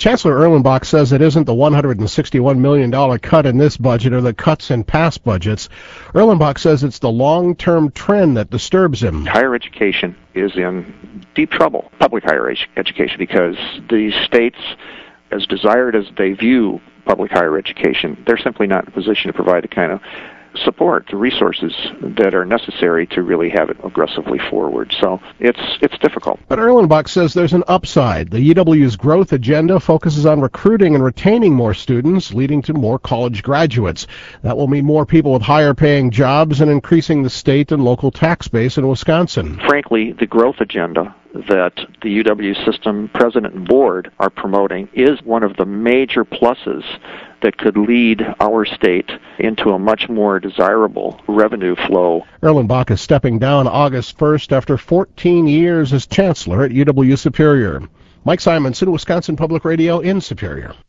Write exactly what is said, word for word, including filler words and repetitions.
Chancellor Erlenbach says it isn't the one hundred sixty-one million dollars cut in this budget or the cuts in past budgets. Erlenbach says it's the long-term trend that disturbs him. Higher education is in deep trouble, public higher ed- education, because the states, as desired as they view public higher education, they're simply not in a position to provide the kind of support, the resources that are necessary to really have it aggressively forward. So it's it's difficult. But Erlenbach says there's an upside. The U W's growth agenda focuses on recruiting and retaining more students, leading to more college graduates. That will mean more people with higher paying jobs and increasing the state and local tax base in Wisconsin. Frankly, the growth agenda that the U W system president and board are promoting is one of the major pluses that could lead our state into a much more desirable revenue flow. Erlenbach is stepping down August first after fourteen years as chancellor at U W Superior. Mike Simonson, Wisconsin Public Radio in Superior.